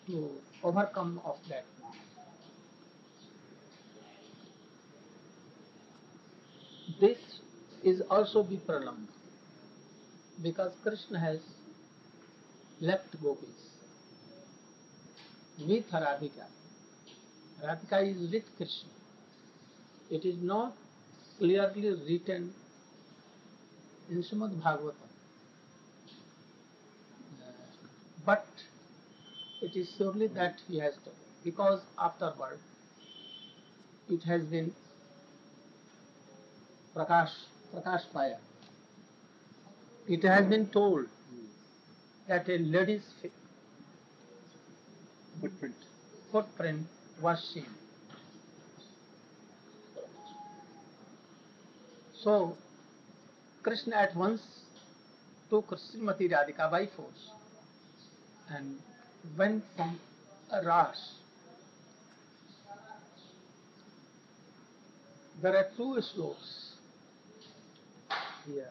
to overcome of that. This is also be prolonged because Krishna has left gopis with Radhika. Radhika is with Krishna. It is not clearly written in Srimad Bhagavatam, but it is surely that he has told, because afterward it has been Prakash Paya. It has been told that a lady's Footprint. footprint was seen. So Krishna at once took Srimati Radhika by force and went from a Ras. There are two slokas here.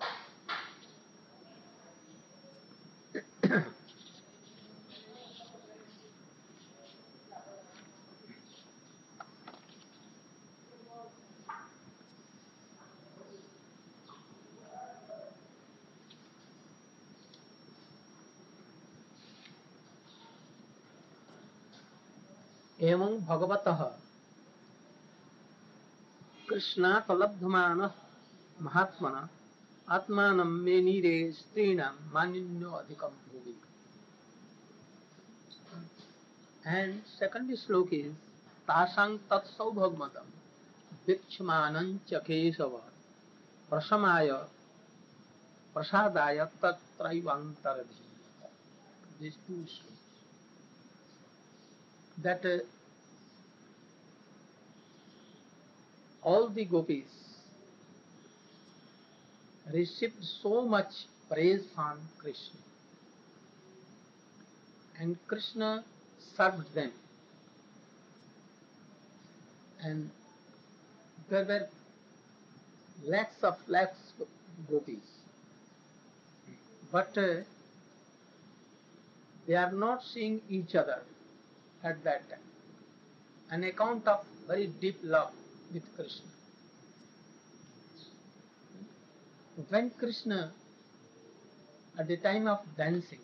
एवं भगवतः कृष्णातलब्धमानः महात्मना आत्मानं मे नीरे स्त्रीणां मानिन्यो अधिकं भुवि. And second slok is तासां तत्सौभगमतं वीक्षमानं च Keshav प्रशमाय प्रसादाय तत्रैवान्तरधि. These two sloks. That all the gopis received so much praise from Krishna, and Krishna served them, and there were lakhs of gopis, but they are not seeing each other at that time, an account of very deep love with Krishna. When Krishna, at the time of dancing,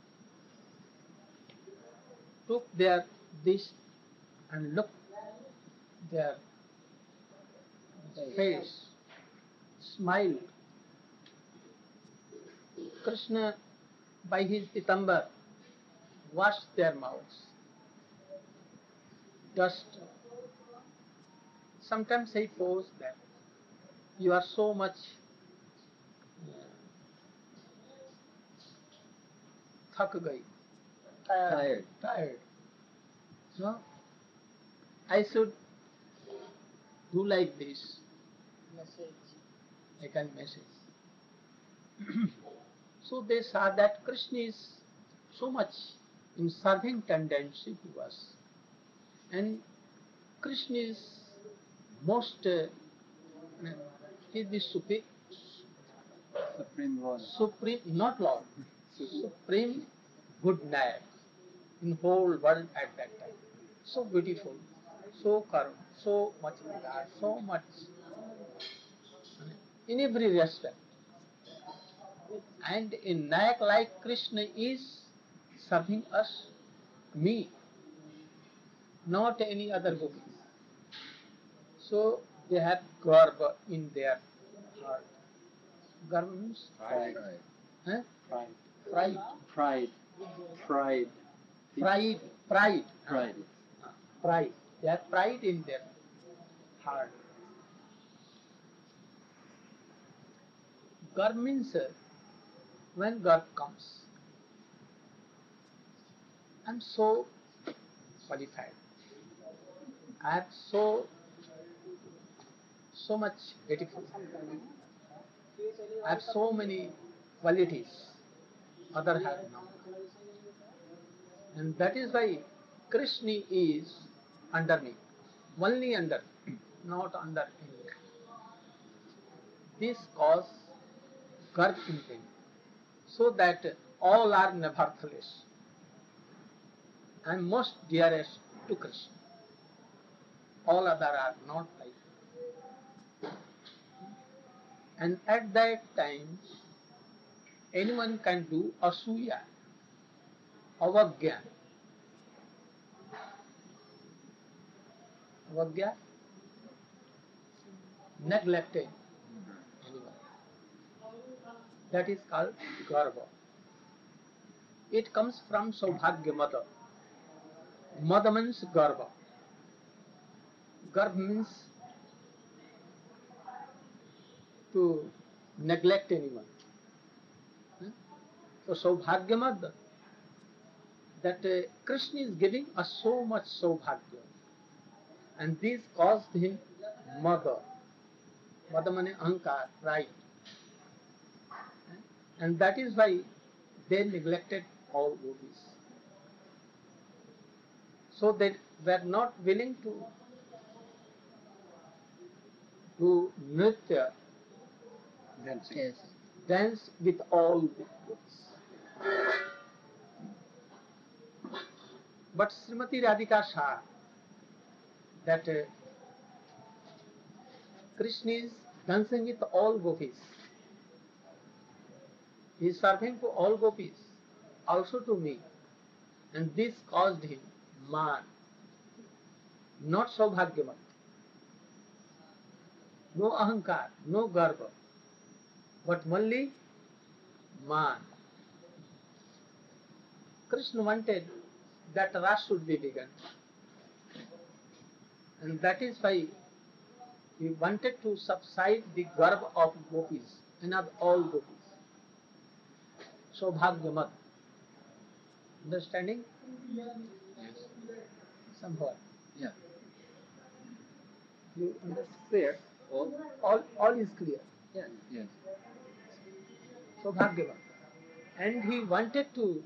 took their this and looked their face, smiled, Krishna by his pitambar washed their mouths, dust. Sometimes he posed that you are so much thak gayi, tired. So I should do like this. I can message. So they saw that Krishna is so much in serving tendency to us, and Krishna is most he is the Supreme Lord. supreme, not Lord, supreme good night in whole world at that time. So beautiful, so calm, so much regard, so much in every respect. And in Nayak like Krishna is serving us, me, not any other gopi. So they have garba in their heart. Garba means Pride. huh? Pride. Pride. Pride. Pride. Pride. Pride. Pride. Pride. They have pride in their heart. Garb means when garb comes, I'm so qualified. I am so much beautiful. I have so many qualities other have not. And that is why Krishna is under me. Only under, not under anyone. This cause garb in them, so that all are nevertheless. I am most dearest to Krishna. All other are not like that. And at that time, anyone can do asuya, avagya. Avagya, neglected anyone. That is called garva. It comes from Saubhagya mother. Mother means garva. Garva means to neglect anyone. So Saubhagya mother, that Krishna is giving us so much Saubhagya. And this caused him mother. Mother means ahankar, pride. And that is why they neglected all gopis. So they were not willing to do nritya, Dancing. Yes. dance with all the gopis. But Srimati Radhika saw that Krishna is dancing with all gopis. He is serving to all gopis, also to me. And this caused him man, not Saubhagyamat. No ahankar, no garva, but only man. Krishna wanted that Ras should be begun. And that is why he wanted to subside the garva of gopis, and of all gopis. Saubhagyamat. Understanding? Yes. Somewhat. Yeah. You understand? Clear? All. All is clear. Yes. Yes. Saubhagyavat. And he wanted to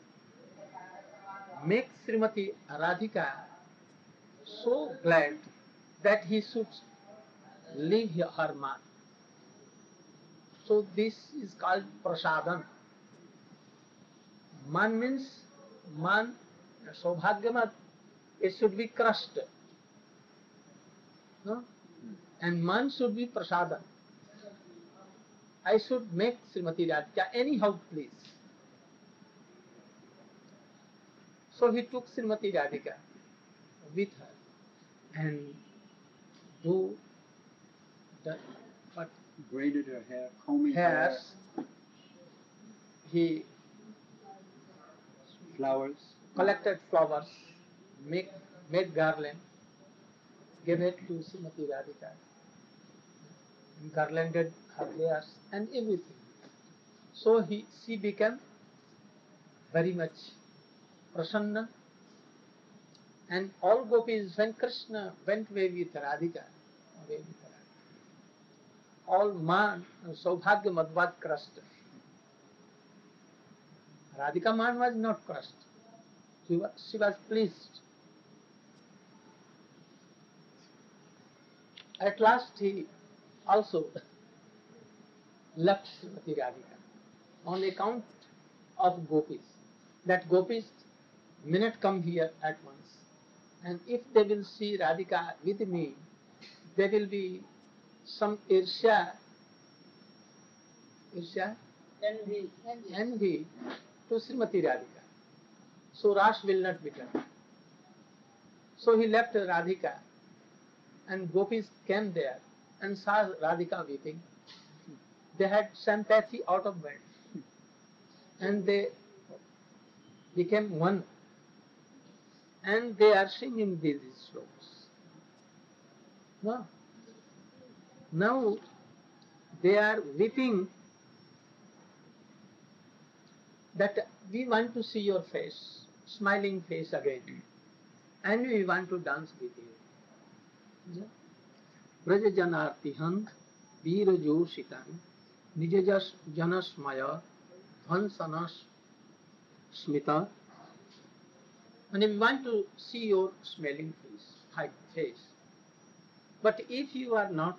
make Srimati Radhika so glad that he should leave her man. So this is called prasadam. Man means man, Saubhagyamat, it should be crushed. No? And man should be prasadam. I should make Srimati Radhika anyhow please. So he took Srimati Radhika with her and do the what Braided her hair, combing her hair, hairs. He flowers. collected flowers, made garland, gave it to Srimati Radhika, and garlanded her hairs and everything. So she became very much prasanna, and all gopis, when Krishna went away with Radhika, all man, Saubhagyamat was crushed. Radhika man was not crushed. She was pleased. At last he also left Srimati Radhika on account of gopis. That gopis minute come here at once. And if they will see Radhika with me, there will be some irsha envy to Srimati Radhika. So Ras will not be done. So he left Radhika, and gopis came there and saw Radhika weeping. They had sympathy out of bed, and they became one. And they are singing these slokas. No. Now they are weeping that we want to see your face, smiling face again, and we want to dance with you. Braja janartihan veera joshitan nijajas janasmaya dhansanas smita. And we want to see your smiling face. But if you are not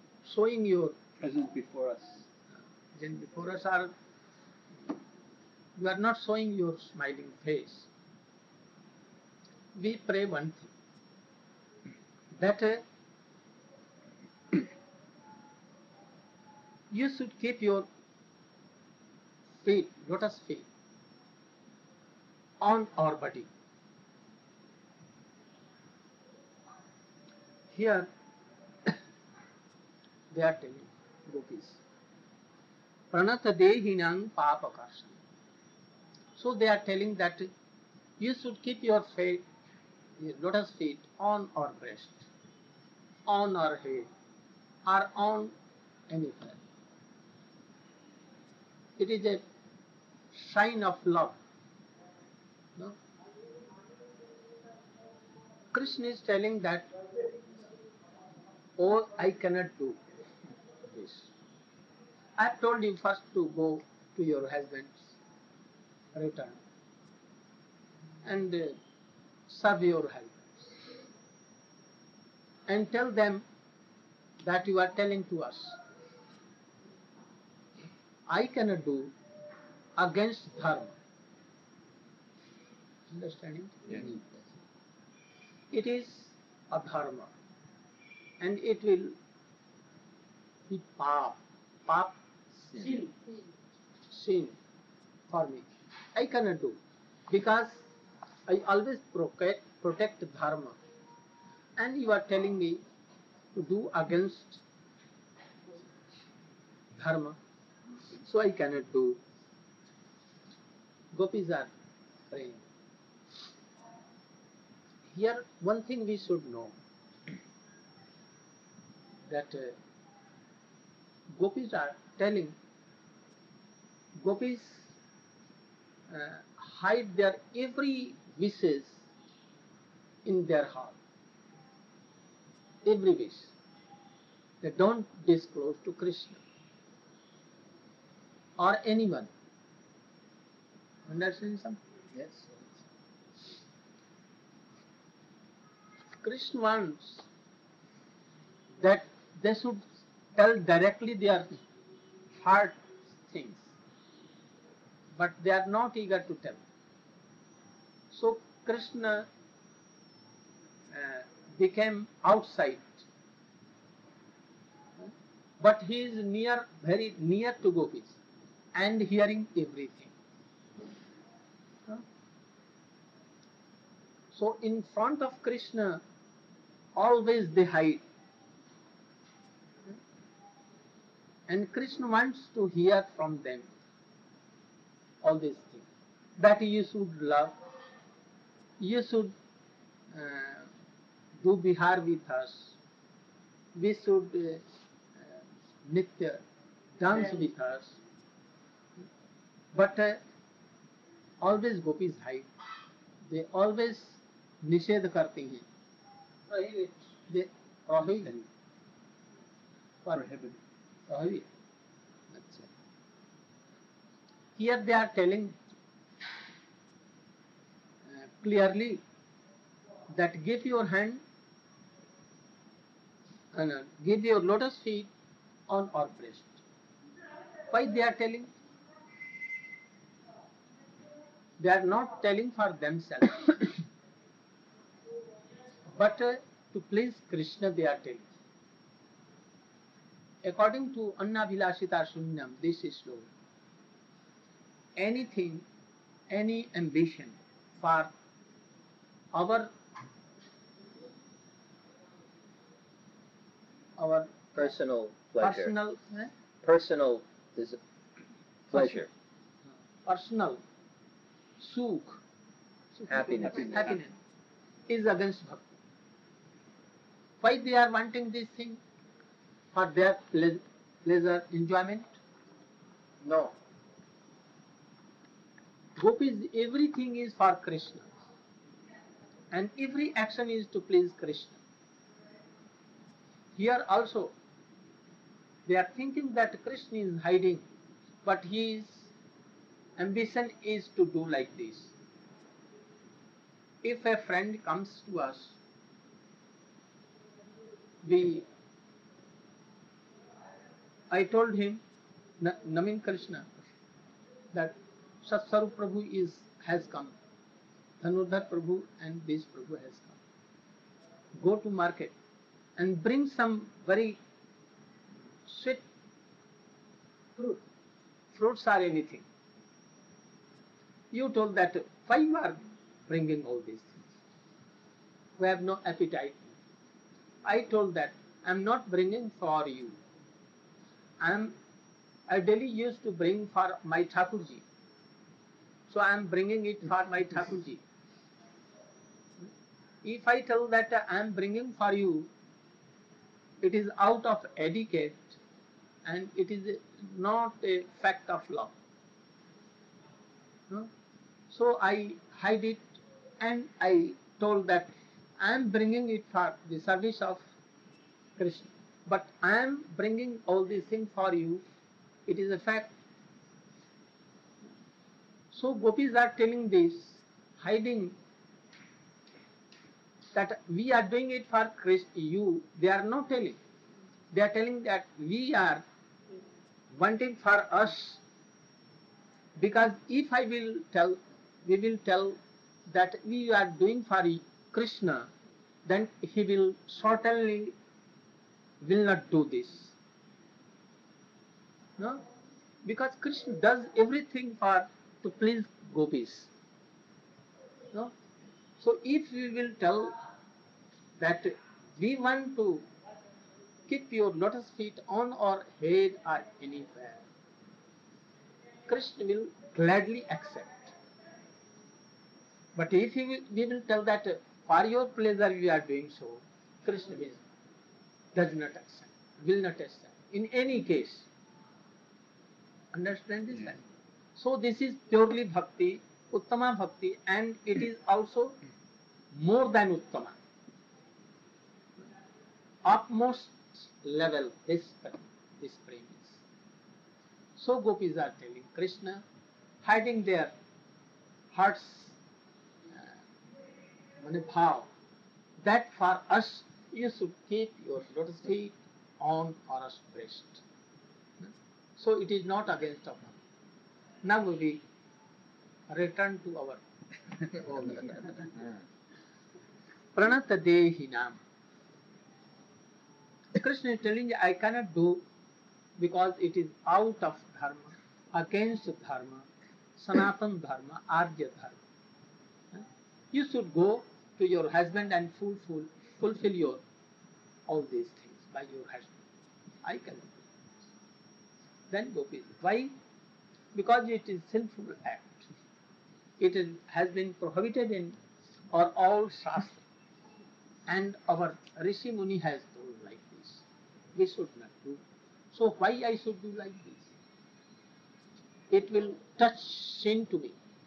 showing your Present before us. then before us are you are not showing your smiling face. We pray one thing, that you should keep your feet, lotus feet, on our body. Here they are telling gopis, pranata dehinang papakarsam. So they are telling that you should keep your feet, your lotus feet on our breast, on our head, or on anywhere. It is a sign of love. No? Krishna is telling that, oh, I cannot do this. I have told you first to go to your husband's return and serve your husbands and tell them that you are telling to us, I cannot do against dharma. Understanding? Yes. It is a dharma and it will be pap, pap, sin for me. I cannot do because I always protect dharma, and you are telling me to do against dharma, so I cannot do. Gopis are praying. Here, one thing we should know, that gopis are telling, gopis hide their every wishes in their heart, every wish. They don't disclose to Krishna or anyone. Understand something? Yes. Krishna wants that they should tell directly their heart things, but they are not eager to tell. So Krishna became outside, but he is near, very near to gopis and hearing everything. So in front of Krishna, always they hide. And Krishna wants to hear from them all these things. That you should love, you should do bihar with us, we should nitya, dance with us. But always gopis hide. They always निषेध करती हैं. They prohibit. Prohibited. Prohibit. अच्छा. Here they are telling clearly that give your hand and give your lotus feet on our breast. Why they are telling? They are not telling for themselves, but to please Krishna they are telling. According to Annabhilasita Shunyam, this is slow. Anything, any ambition for our Personal pleasure. personal Personal is pleasure. personal sukh, Happiness. happiness is against bhakti. Why they are wanting this thing? For their pleasure, enjoyment? No. Gopis, everything is for Krishna. And every action is to please Krishna. Here also, they are thinking that Krishna is hiding, but his ambition is to do like this. If a friend comes to us, I told him, Namin Krishna, that Satsarup Prabhu has come. Dhanurdhar Prabhu and this Prabhu has come. Go to market and bring some very sweet fruits or anything. You told that why you are bringing all these things? We have no appetite. I told that I am not bringing for you. I daily used to bring for my Thakurji. So I am bringing it for my Thakurji. If I tell that I am bringing for you, it is out of etiquette and it is not a fact of love. No? So I hide it and I told that I am bringing it for the service of Krishna. But I am bringing all these things for you. It is a fact. So gopis are telling this, hiding that we are doing it for Krishna. They are not telling. They are telling that we are wanting for us, because if we will tell that we are doing for Krishna, then he will certainly will not do this. No? Because Krishna does everything to please gopis. No? So if we will tell that we want to keep your lotus feet on our head or anywhere, Krishna will gladly accept. But if we will tell that for your pleasure we are doing so, Krishna does not accept, will not accept in any case. Understand this? Yeah. So this is purely bhakti, uttama bhakti, and it is also more than uttama. Upmost level this prem is. So gopis are telling Krishna, hiding their hearts bhav, that for us you should keep your lotus feet on our breast. So it is not against our. Now we return to our Pranata Dehinam. Krishna is telling, I cannot do because it is out of dharma, against dharma, Sanatan dharma, Arya dharma. You should go to your husband and fulfill your all these things by your husband. I cannot do. Then gopis. Why? Because it is sinful act. It has been prohibited in our all shastra, and our Rishi Muni has told like this. We should not do. So why I should do like this? It will touch sin to me.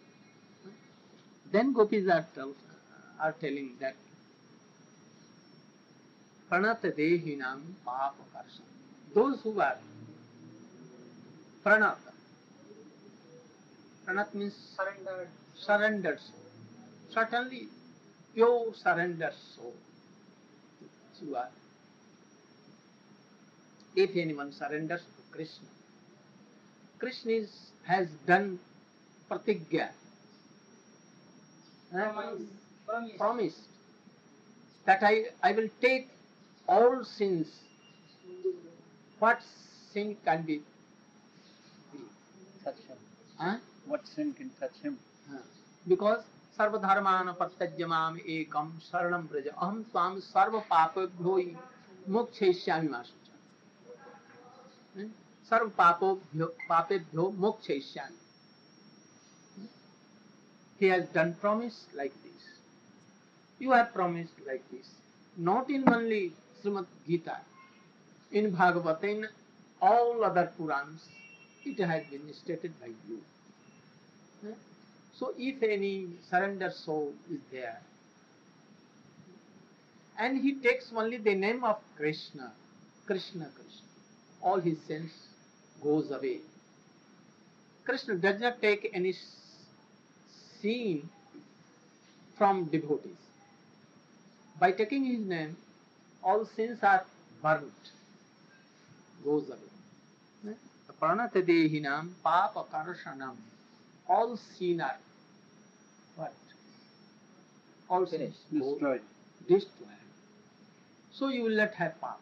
Then gopis are telling that Pranata Dehinam Papa Karsam. Those who are Pranata. Pranat means surrendered soul. Certainly pure surrendered soul. You are. If anyone surrenders to Krishna, Krishna has done pratigya, promised that I will take all sins. What sin can be? Touch him. Huh? What sin can touch him? Because sarva dharmana pattajyamam ekam saranam braja aham swam sarva papabhyo mokshayishyami masucha. Sarva papabhyo mokshayishyami. He has done promise like this. You have promised like this. Not in only Srimad Gita, in Bhagavata, in all other Purans, it has been stated by you. So if any surrender soul is there, and he takes only the name of Krishna, Krishna, Krishna, all his sins goes away. Krishna does not take any sin from devotees. By taking his name, all sins are burnt, goes away. Pranata Dehinam Papa Karshanam. all sin are what? All sins Finished. Destroyed. destroyed. So you will not have path.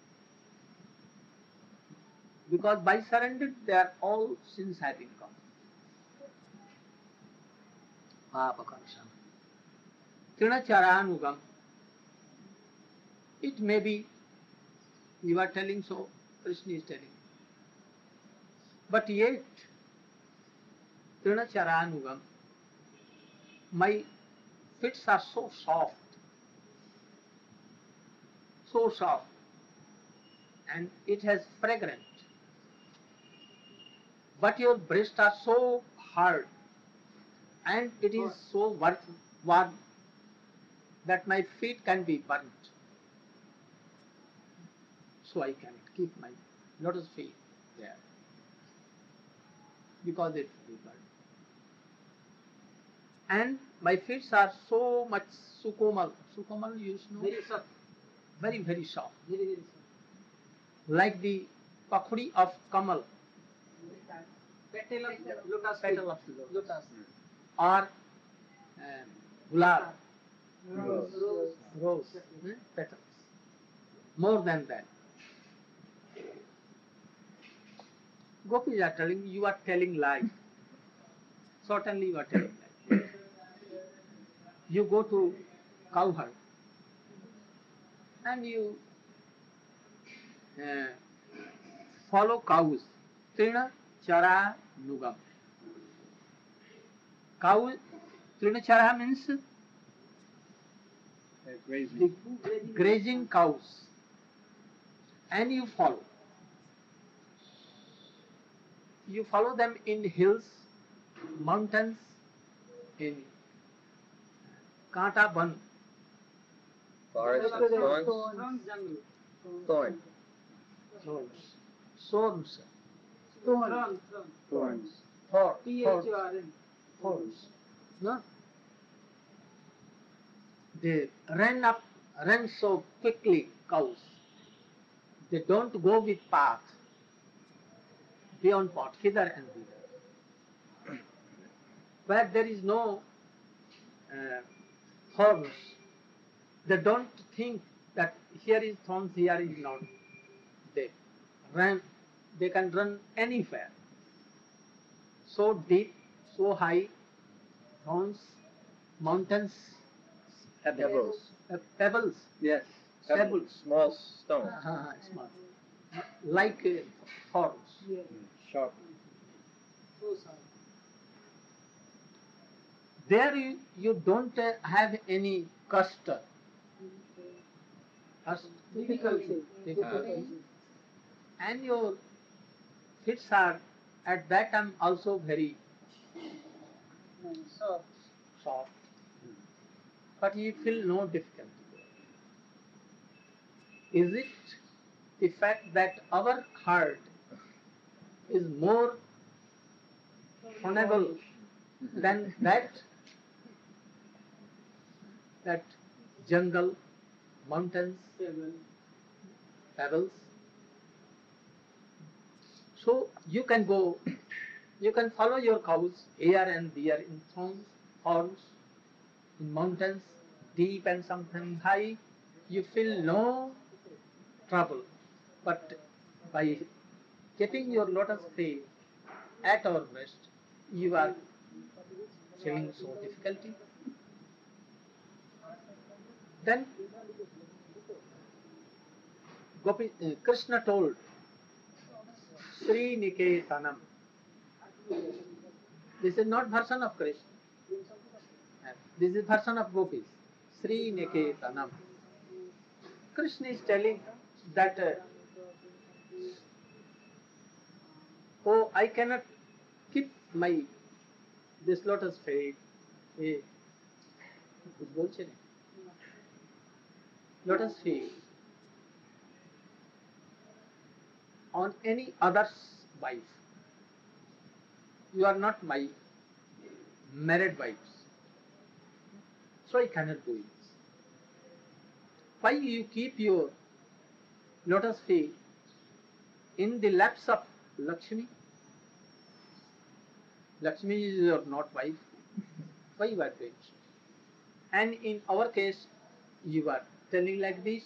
Because by surrender, their all sins have been gone. Papakarsham. Trinacharanugam. It may be you are telling so, Krishna is telling. But yet, Trinacharanugam, my feet are so soft, and it has fragrant. But your breasts are so hard, and it is so warm that my feet can be burnt. So I cannot keep my lotus feet there because it will be burnt. And my feet are so much sukomal. Sukomal, you know? Very soft. Very, very soft. Very, very soft. Like the pakhudi of Kamal Petal of lotus. Petal of lotus. or gulab, Rose. rose, petals. More than that. Gopis are telling you are telling lie. Certainly you are telling lie. You go to cow herd and you follow cows. Trina chara nugam. Cow, trina chara means They're grazing. the grazing cows, and you follow. You follow them in hills, mountains, in Kanta Ban, Forest of thorns. From jungle. Thorn. thorns, Thorn. Thorns. Thorn. thorns. No? They run so quickly, cows. They don't go with path, beyond path, hither and thither. Where there is no thorns, they don't think that here is thorns, here is not. They run, they can run anywhere. So deep, so high, thorns, mountains, Pebbles. pebbles, Yes. pebbles, Small stones. small, like thorns. Yeah. Sharp. So soft. There you don't have any custard. Difficulty. Difficulty. And your feet are at that time also very Soft. soft, but you feel no difficulty. Is it the fact that our heart is more vulnerable than that jungle, mountains, pebbles? So you can go, you can follow your cows here and there in thorns, in mountains, deep and something high. You feel no trouble. But by keeping your lotus feet at our breast, you are feeling so difficulty. Then Krishna told Sri Niketanam. This is not version of Krishna. This is version of Gopis. Sri Niketanam. Krishna is telling that oh, I cannot keep my this lotus feet. कुछ बोलছে না? Lotus feet on any other's wife. You are not my married wives. So I cannot do it. Why you keep your lotus feet in the laps of Lakshmi? Lakshmi is your not wife. Why you are doing so? And in our case, you are telling like this.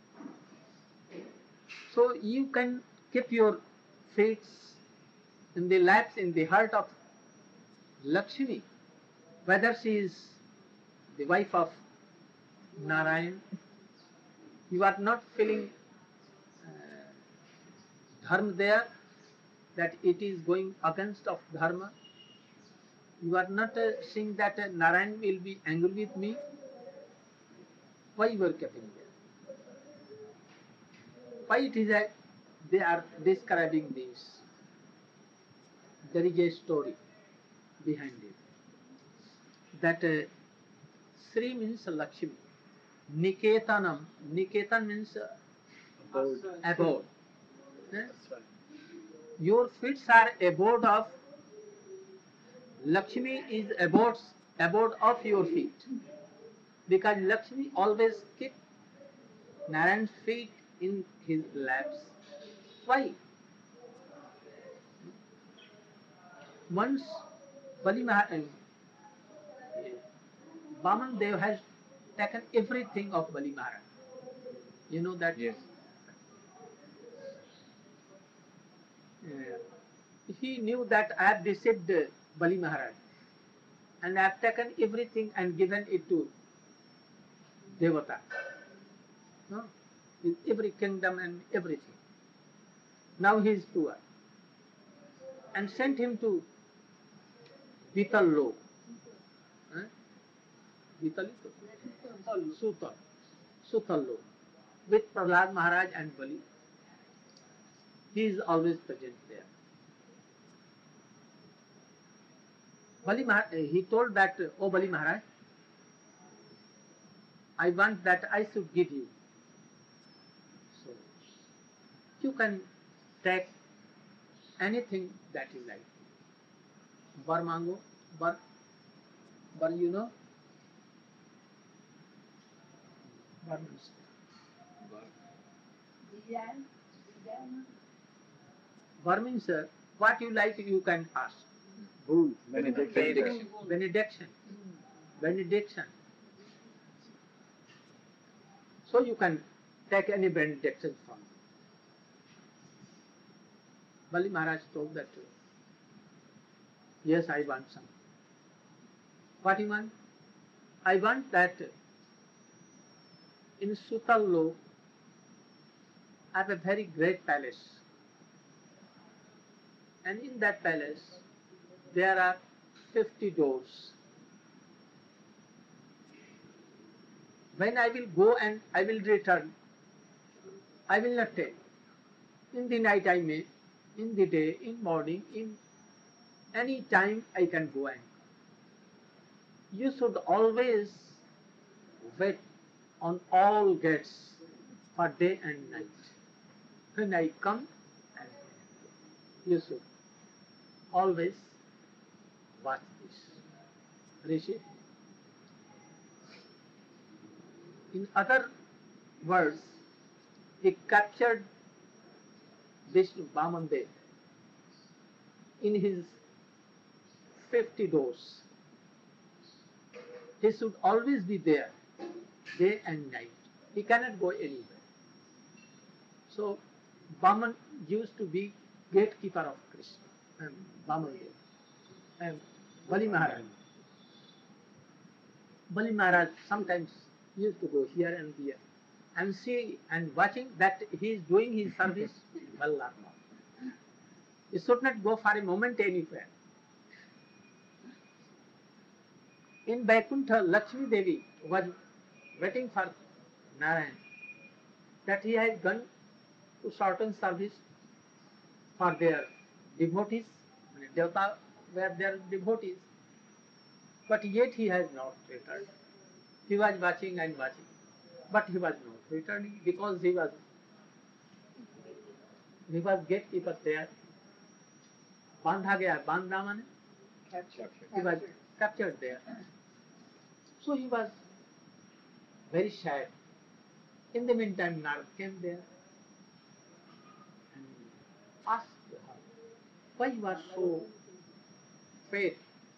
So you can keep your feet in the laps, in the heart of Lakshmi, whether she is the wife of Narayan. You are not feeling dharma there, that it is going against of dharma. You are not seeing that Narayan will be angry with me. Why you are keeping there? Why it is that they are describing this? There is a story behind it. That Sri means Lakshmi. Niketanam. Niketan means abode. Eh? Your feet are abode of Lakshmi is abode of your feet. Because Lakshmi always keep Narayan's feet in his laps. Why? Once Vaman Dev has taken everything of Bali Maharaj. You know that? Yes. He knew that I have deceived Bali Maharaj and I have taken everything and given it to Devata. No? With every kingdom and everything. Now he is poor. And sent him to Vital Lok. Vital Sutal. Sutal Lok. With Prahlad Maharaj and Bali. He is always present there. Bali Maharaj, he told that, oh Bali Maharaj, I want that I should give you. So, you can take anything that you like. Bar mango, bar you know? Bar means bar means what you like you can ask. Boon. Benediction. Benediction. Benediction. So you can take any benediction from me. Bali Maharaj told that, yes, I want some. What you want? I want that in Sutal Lok, I have a very great palace. And in that palace, there are 50 doors. When I will go and I will return, I will not take. In the night I may, in the day, in morning, in any time I can go and come. You should always wait on all gates for day and night. When I come, you should always watch this. Rishi. In other words, he captured Vishnu Vaman Dev in his 50 doors. He should always be there, day and night. He cannot go anywhere. So, Vaman used to be gatekeeper of Krishna, and Vaman Dev, and Bali Maharaj. Bali Maharaj sometimes used to go here and there and see and watching that he is doing his service well or not. He should not go for a moment anywhere. In Vaikuntha, Lakshmi Devi was waiting for Narayan, that he had gone to certain service for their devotees. Devata were their devotees, but yet he has not returned. He was watching and watching, but he was not returning because he was gatekeeper there. Bandha gaya, bandha mane? He was captured there. So he was very sad. In the meantime, Narad came there and asked her, why you are so faith,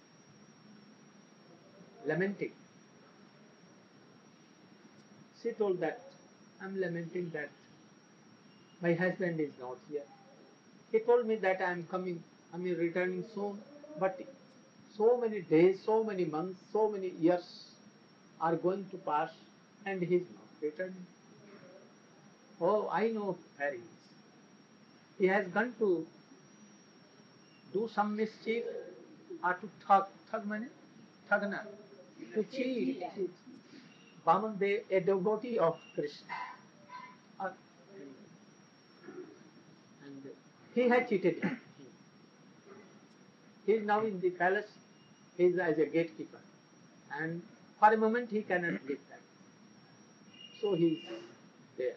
lamenting. She told that, I'm lamenting that my husband is not here. He told me that I am coming, I am returning soon, but so many days, so many months, so many years are going to pass and he is not returning. Oh, I know where he is. He has gone to do some mischief or to thug money, thagna, to cheat. Vamandev, a devotee of Krishna. Uh, and he had cheated him. He is now in the palace, he is as a gatekeeper. And for a moment he cannot leave that. So he is there.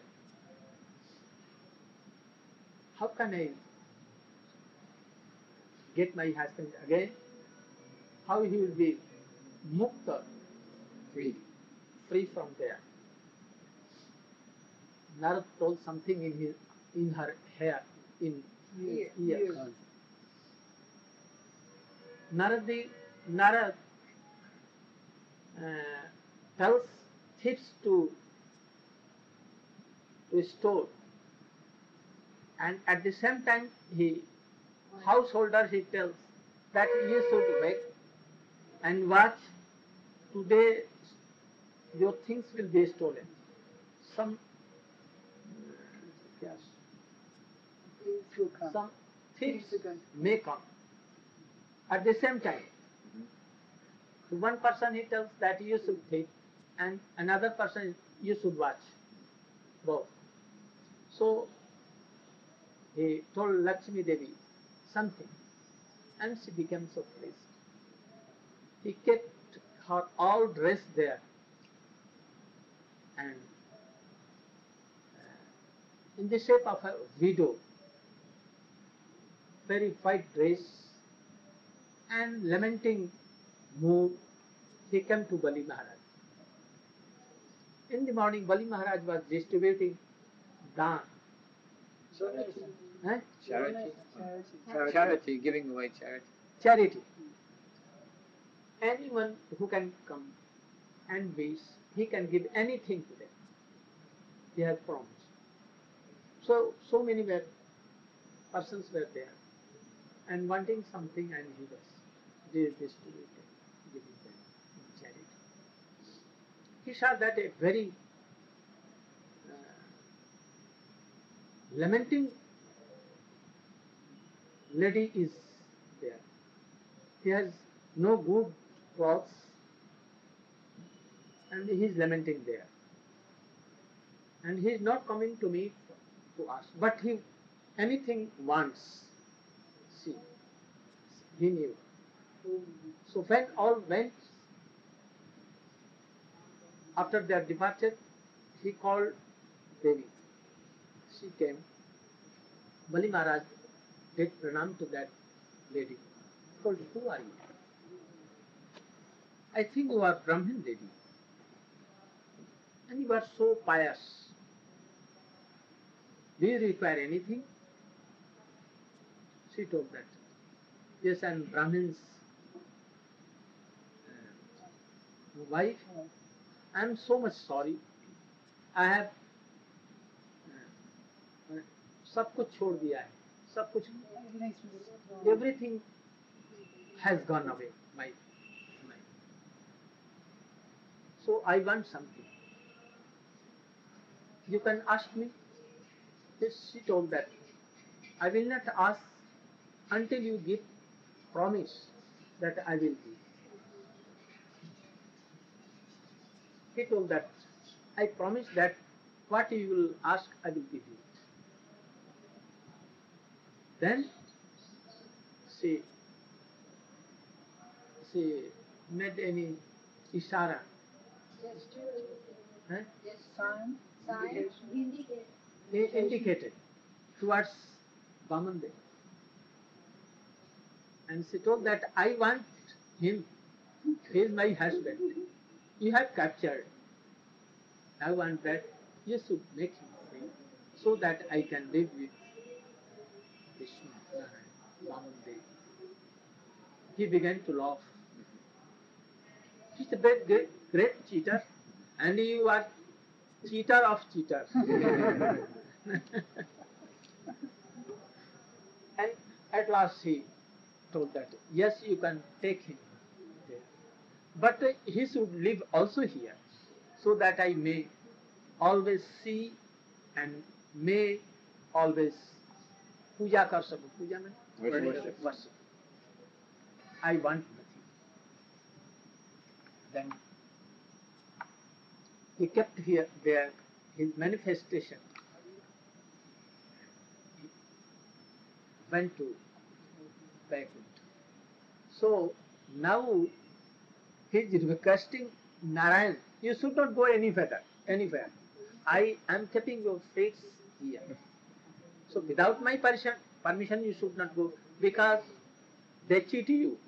How can I get my husband again? How he will be mukta, free from there? Narad told something in her hair, in ears. Narad tells tips to store, and at the same time householder he tells that you should wake and watch. Today your things will be stolen. Some some thieves may come at the same time. To one person he tells that you should think, and another person you should watch both. So he told Lakshmi Devi something, and she became so pleased. He kept her all dressed there, and in the shape of a widow, very white dress, and lamenting mood, he came to Bali Maharaj. In the morning, Bali Maharaj was distributing dhan. Eh? Charity, giving away charity. Charity. Anyone who can come and wish, he can give anything to them. He has promised. So many persons were there and wanting something, and he was distributing, giving them charity. He saw that a very lamenting lady is there. He has no good clothes and he is lamenting there. And he is not coming to me to ask, but he anything wants. See, he knew. So when all went, after their departure, he called Devi. She came. Bali Maharaj did pranam to that lady. He told, who are you? I think you are Brahmin lady. And you are so pious. Do you require anything? She told that. Yes, I am Brahmin's wife. I am so much sorry. I have सब कुछ छोड़ दिया है. सब कुछ, everything has gone away. So I want something. You can ask me. Yes, she told that. I will not ask until you give promise that I will give. He told that, I promise that what you will ask, I will give you. Then she made any ishara. Huh? He indicated towards Vamandev. And she told that I want him. He is my husband. You have captured. I want that you should make him free so that I can live with Vishnu, Narayan, Vamandev. he began to laugh. He's a great cheater, and you are cheater of cheaters. And at last he told that, yes, you can take him there. But he should live also here, so that I may always see and may always puja kar saku. Puja means worship. I want nothing. Then he kept here there his manifestation. He went to Vaikuntha. So now he is requesting Narayan, you should not go anywhere. I am keeping your fates here. So without my permission you should not go, because they cheat you.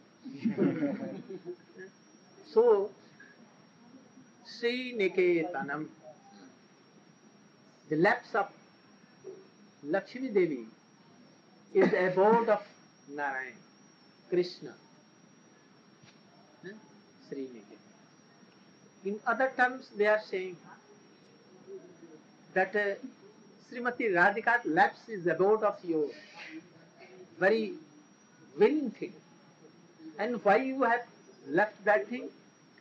So Sri Niketanam, the laps of Lakshmi Devi, is the abode of Narayan, Krishna. Sri Niketan. In other terms, they are saying that Srimati Radhika's laps is the abode of your very willing thing. And why you have left that thing?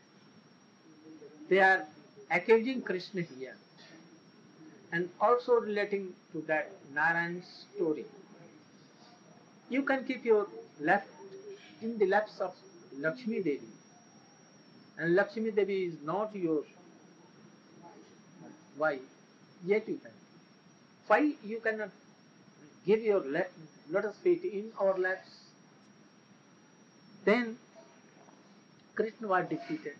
They are accusing Krishna here, and also relating to that Narayan story. You can keep your left in the laps of Lakshmi Devi, and Lakshmi Devi is not your wife, yet you can. Why you cannot give your lotus feet in our laps? Then Krishna was defeated.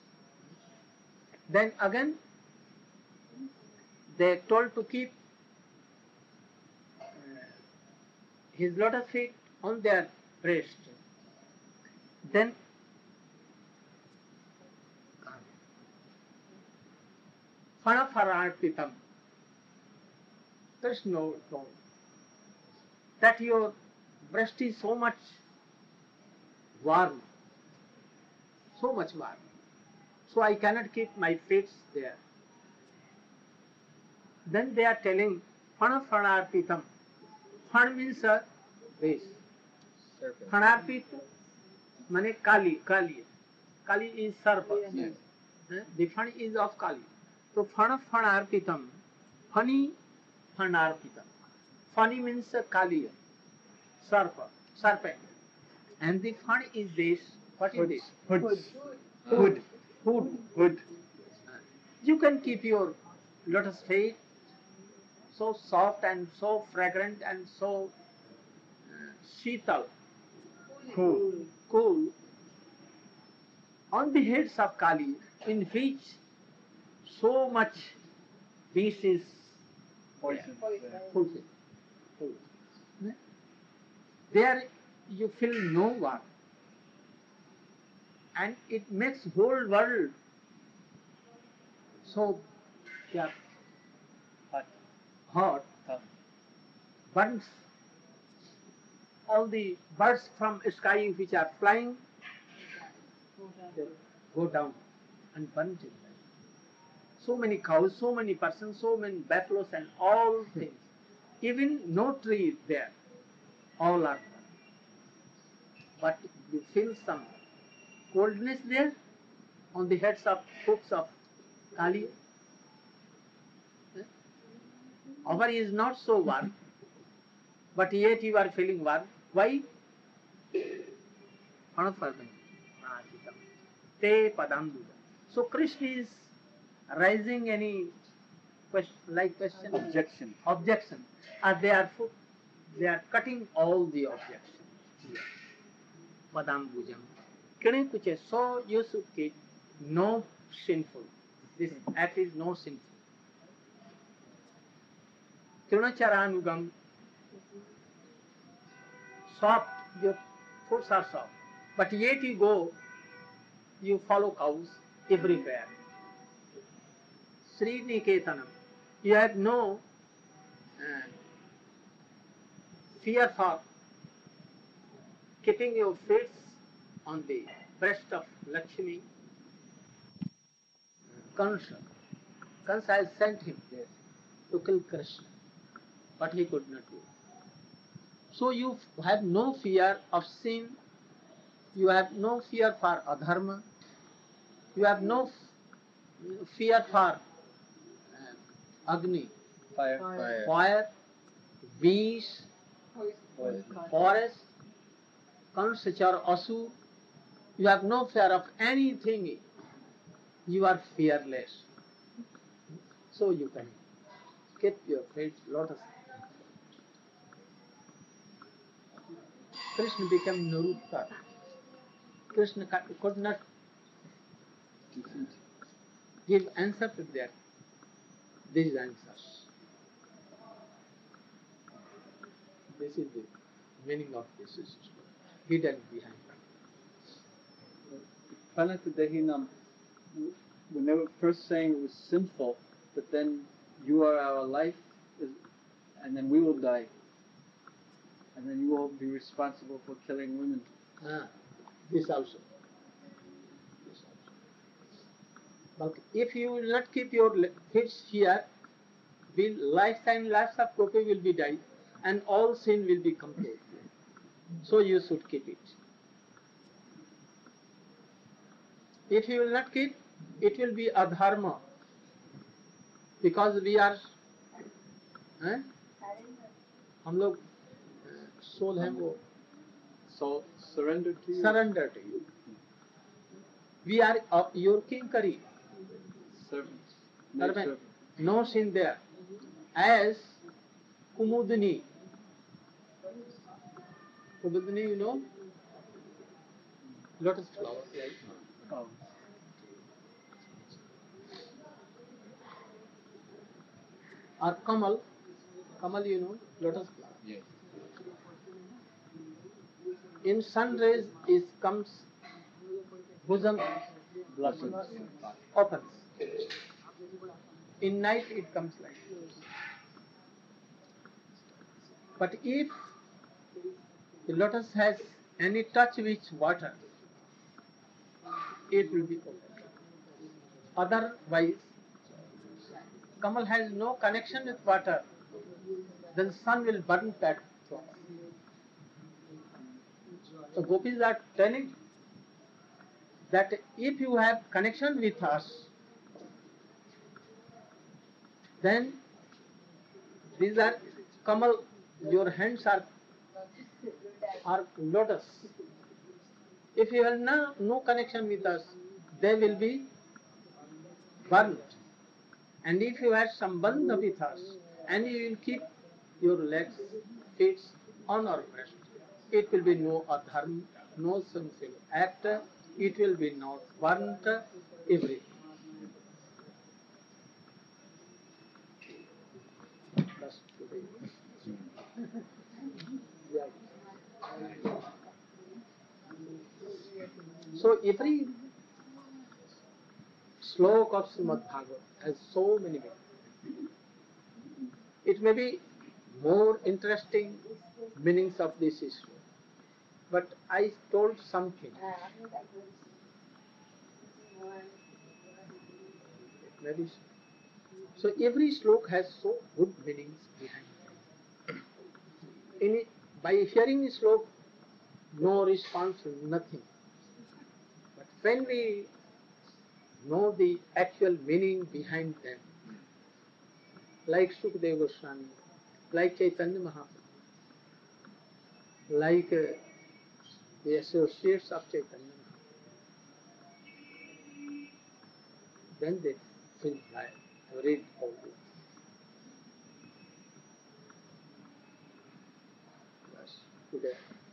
Then again they told to keep his lotus feet on their breast. Then Phanafararpitam, Krishna told that your breast is so much warm, so much warm. So I cannot keep my feet there. Then they are telling Phanafararpitam. Phan means a base. Serpent. Phanarpit means Kali. Kali is Sarpa. Yes. The Phan is of Kali. So Phanarpitam. Phani Phanarpitam. Phani means Kali. Sarpa. Serpent. And the Phan is this. What is this? Hood. Hood. You can keep your lotus feet so soft and so fragrant and so sheetal, cool on the heads of Kali, in which so much vice is Poison. fulfilled. There you feel no one, and it makes whole world so hot, burns all the birds from sky which are flying, they go down and burn it. So many cows, so many persons, so many buffaloes and all things. Even no tree is there, all are burned. But you feel some coldness there on the heads of hooks of Kali. Our is not so warm, but yet you are feeling warm. Why? Te padam. So Krishna is raising any question? Objection. They are cutting all the objections. Padam bhujam. Kine kuche, so you should keep no sinful. This act is no sinful. Trinacharanugam, soft, your foots are soft. But yet you go, you follow cows everywhere. Sri Niketanam, you have no fear for keeping your feet on the breast of Lakshmi, Kansa. Kansa has sent him there to kill Krishna, but he could not do. So you have no fear of sin, you have no fear for adharma, you have no fear for Agni, Fire. Fire. fire, bees, Poison. forest, Kansachar Asu. You have no fear of anything. You are fearless. So you can keep your feet lotus. Krishna became Niruttara. Krishna could not give answer to that. These answers. This is the meaning of this system, hidden behind. Pranatadehinam, when they were first saying it was sinful, but then you are our life, and then we will die, and then you will be responsible for killing women. This also. This also. But if you will not keep your feet here, lifetime lives of gopi will be died, and all sin will be complete. So you should keep it. If you will not keep, it will be adharma. Because we are, हम लोग soul हैं वो So surrender to you. surrender to you. We are your kinkari, Servants. servant. Servant. No sin there. As Kumudini. Kumudini, you know? Lotus flower, right? Oh. Or Kamal. Kamal, you know? Lotus flower. Yes. In sun rays, it comes, bosom Blossoms. opens. In night, it comes like this. But if the lotus has any touch with water, it will be open. Otherwise, Kamal has no connection with water, then sun will burn that flower. So gopis are telling that if you have connection with us, then these are Kamal, your hands are lotus. If you have no connection with us, they will be burned. And if you have some bandha with us, and you will keep your legs, feet on our breast, it will be no adharma, no sinful act, it will be not burnt, everything. That's today. Yeah. So every slok of Srimad Bhagavad has so many meanings. It may be more interesting meanings of this issue, but I told something. Maybe so. Every slok has so good meanings behind it. In it, by hearing the slok, no response, nothing. But when we know the actual meaning behind them, like Sukadeva Goswami, like Chaitanya Mahaprabhu, like the associates of Chaitanya Mahaprabhu, then they feel like read all this. Yes, today.